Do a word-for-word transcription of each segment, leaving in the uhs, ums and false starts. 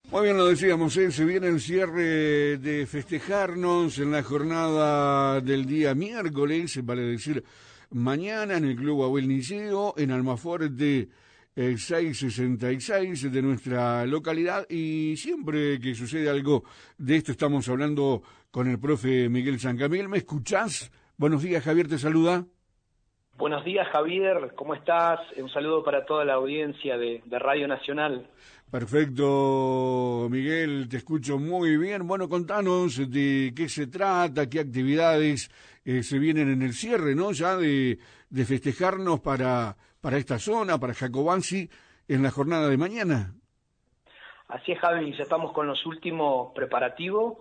Muy bien, lo decíamos, ¿eh? Se viene el cierre de festejarnos en la jornada del día miércoles, vale decir mañana, en el Club Abel Niceo, en Almafuerte eh, seiscientos sesenta y seis de nuestra localidad, y siempre que sucede algo de esto estamos hablando con el profe Miguel Sancamiel. ¿Me escuchás? Buenos días, Javier, te saluda. Buenos días, Javier, ¿cómo estás? Un saludo para toda la audiencia de, de Radio Nacional. Perfecto, Miguel, te escucho muy bien. Bueno, contanos de qué se trata, qué actividades eh, se vienen en el cierre, ¿no? Ya de, de festejarnos para, para esta zona, para Jacobasi, en la jornada de mañana. Así es, Javi, ya estamos con los últimos preparativos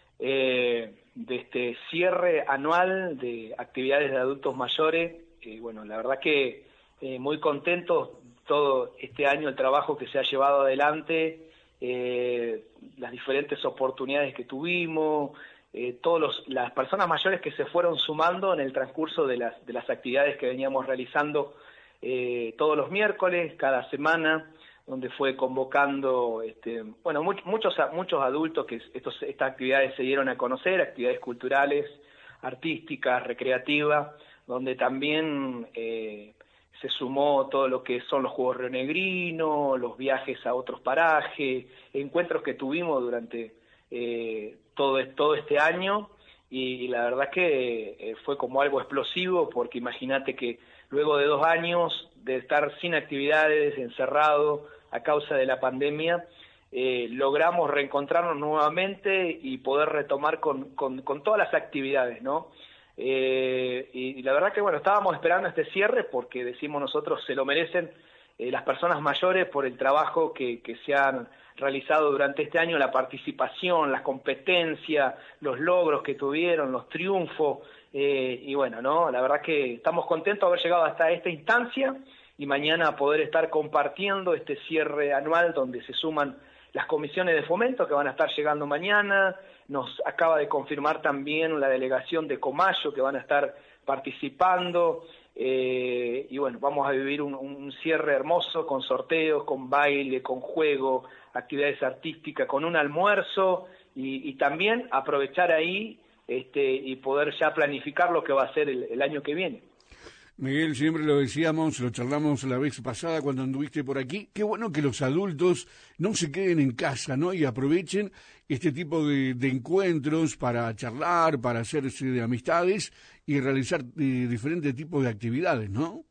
eh, de este cierre anual de actividades de adultos mayores. Eh, bueno, la verdad que eh, muy contentos todo este año el trabajo que se ha llevado adelante, eh, las diferentes oportunidades que tuvimos, eh, todos los, las personas mayores que se fueron sumando en el transcurso de las, de las actividades que veníamos realizando eh, todos los miércoles, cada semana, donde fue convocando, este, bueno, much, muchos muchos adultos que estos, estas actividades se dieron a conocer, actividades culturales, artísticas, recreativas, donde también eh, se sumó todo lo que son los Juegos Rionegrinos, los viajes a otros parajes, encuentros que tuvimos durante eh, todo, todo este año, y, y la verdad que eh, fue como algo explosivo, porque imagínate que luego de dos años de estar sin actividades, encerrado a causa de la pandemia, eh, logramos reencontrarnos nuevamente y poder retomar con, con, con todas las actividades, ¿no? Eh, y, y la verdad que bueno, estábamos esperando este cierre porque decimos nosotros se lo merecen eh, las personas mayores por el trabajo que, que se han realizado durante este año, la participación, las competencias, los logros que tuvieron, los triunfos, eh, y bueno, no, la verdad que estamos contentos de haber llegado hasta esta instancia y mañana poder estar compartiendo este cierre anual donde se suman las comisiones de fomento que van a estar llegando mañana. Nos acaba de confirmar también la delegación de Comayo que van a estar participando, eh, y bueno, vamos a vivir un, un cierre hermoso con sorteos, con baile, con juego, actividades artísticas, con un almuerzo y, y también aprovechar ahí este, y poder ya planificar lo que va a ser el, el año que viene. Miguel, siempre lo decíamos, lo charlamos la vez pasada cuando anduviste por aquí, qué bueno que los adultos no se queden en casa, ¿no? Y aprovechen este tipo de, de encuentros para charlar, para hacerse de amistades y realizar eh, diferentes tipos de actividades, ¿no?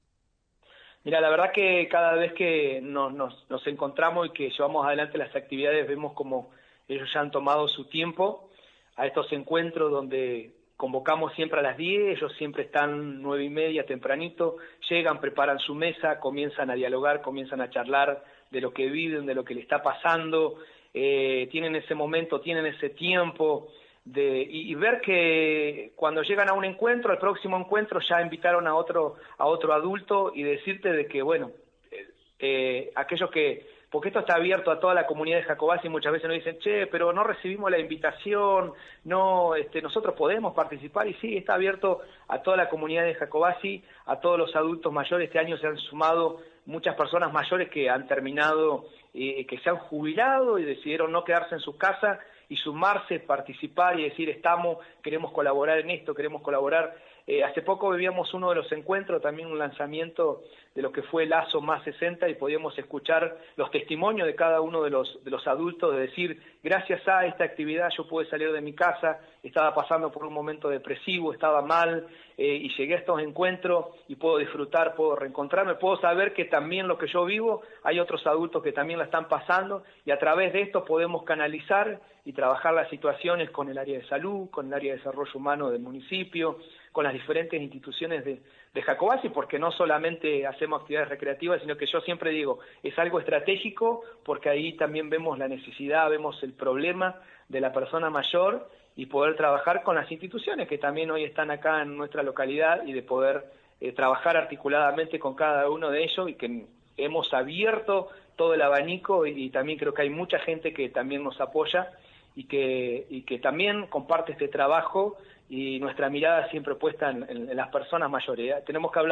Mira, la verdad que cada vez que nos, nos, nos encontramos y que llevamos adelante las actividades, vemos como ellos ya han tomado su tiempo a estos encuentros donde convocamos siempre a las diez, ellos siempre están nueve y media tempranito, llegan, preparan su mesa, comienzan a dialogar, comienzan a charlar de lo que viven, de lo que le está pasando, eh, tienen ese momento, tienen ese tiempo, de, y, y ver que cuando llegan a un encuentro, al próximo encuentro ya invitaron a otro, a otro adulto y decirte de que, bueno, eh, eh, aquellos que, porque esto está abierto a toda la comunidad de Jacobasi y muchas veces nos dicen, che, pero no recibimos la invitación, no, este, nosotros podemos participar, y sí, está abierto a toda la comunidad de Jacobasi, a todos los adultos mayores. Este año se han sumado muchas personas mayores que han terminado, eh, que se han jubilado y decidieron no quedarse en sus casas y sumarse, participar y decir, estamos, queremos colaborar en esto, queremos colaborar. Eh, hace poco vivíamos uno de los encuentros, también un lanzamiento de lo que fue Lazo Más sesenta, y podíamos escuchar los testimonios de cada uno de los, de los adultos, de decir, gracias a esta actividad yo pude salir de mi casa, estaba pasando por un momento depresivo, estaba mal, eh, y llegué a estos encuentros y puedo disfrutar, puedo reencontrarme, puedo saber que también lo que yo vivo, hay otros adultos que también la están pasando, y a través de esto podemos canalizar y trabajar las situaciones con el área de salud, con el área de desarrollo humano del municipio, con las diferentes instituciones de, de Jacobasi, porque no solamente hacemos actividades recreativas, sino que yo siempre digo, es algo estratégico, porque ahí también vemos la necesidad, vemos el problema de la persona mayor, y poder trabajar con las instituciones que también hoy están acá en nuestra localidad, y de poder eh, trabajar articuladamente con cada uno de ellos, y que hemos abierto todo el abanico, y, y también creo que hay mucha gente que también nos apoya, y que, y que también comparte este trabajo, y nuestra mirada siempre puesta en, en, en las personas mayores. Tenemos que hablar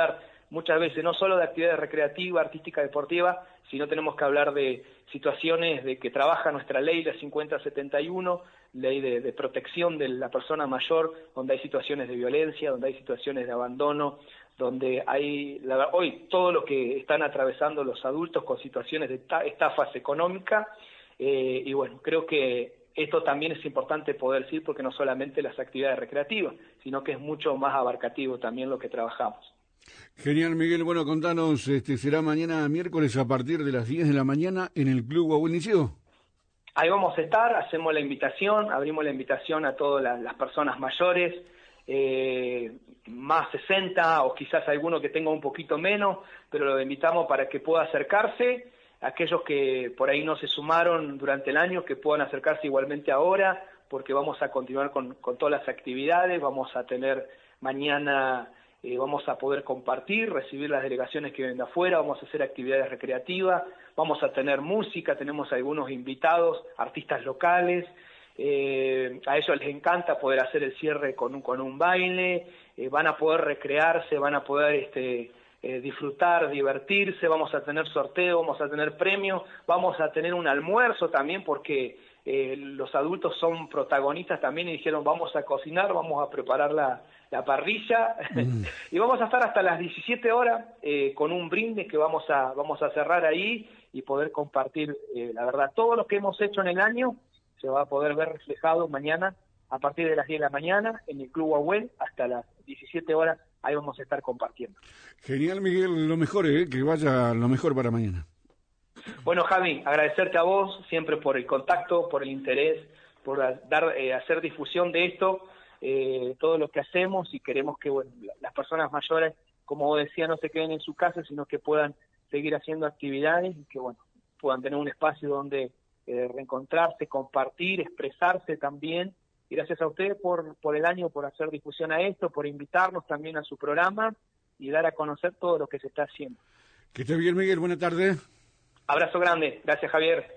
muchas veces no solo de actividades recreativas, artísticas, deportivas, sino tenemos que hablar de situaciones de que trabaja nuestra ley, la cincuenta setenta y uno, ley de, de protección de la persona mayor, donde hay situaciones de violencia, donde hay situaciones de abandono, donde hay, la, hoy todo lo que están atravesando los adultos con situaciones de estafas económicas, eh, y bueno, creo que esto también es importante poder decir, porque no solamente las actividades recreativas, sino que es mucho más abarcativo también lo que trabajamos. Genial, Miguel. Bueno, contanos, este, será mañana miércoles a partir de las diez de la mañana en el Club Abuel Liceo. Ahí vamos a estar, hacemos la invitación, abrimos la invitación a todas las, las personas mayores, eh, más sesenta o quizás alguno que tenga un poquito menos, pero lo invitamos para que pueda acercarse. Aquellos que por ahí no se sumaron durante el año, que puedan acercarse igualmente ahora, porque vamos a continuar con, con todas las actividades, vamos a tener mañana, eh, vamos a poder compartir, recibir las delegaciones que vienen de afuera, vamos a hacer actividades recreativas, vamos a tener música, tenemos algunos invitados, artistas locales, eh, a ellos les encanta poder hacer el cierre con un, con un baile, eh, van a poder recrearse, van a poder... este Eh, disfrutar, divertirse, vamos a tener sorteo, vamos a tener premios, vamos a tener un almuerzo también porque eh, los adultos son protagonistas también y dijeron vamos a cocinar, vamos a preparar la, la parrilla mm. y vamos a estar hasta las diecisiete horas eh, con un brindis que vamos a, vamos a cerrar ahí y poder compartir, eh, la verdad, todo lo que hemos hecho en el año se va a poder ver reflejado mañana a partir de las diez de la mañana en el Club Abuel hasta las diecisiete horas. Ahí vamos a estar compartiendo. Genial, Miguel, lo mejor, ¿eh? Que vaya lo mejor para mañana. Bueno, Javi, agradecerte a vos siempre por el contacto, por el interés, por dar, eh, hacer difusión de esto, eh, todo lo que hacemos, y queremos que bueno, las personas mayores, como vos decías, no se queden en su casa, sino que puedan seguir haciendo actividades y que bueno, puedan tener un espacio donde eh, reencontrarse, compartir, expresarse también. Y gracias a ustedes por, por el año, por hacer difusión a esto, por invitarnos también a su programa y dar a conocer todo lo que se está haciendo. Que esté bien, Miguel. Buenas tardes. Abrazo grande. Gracias, Javier.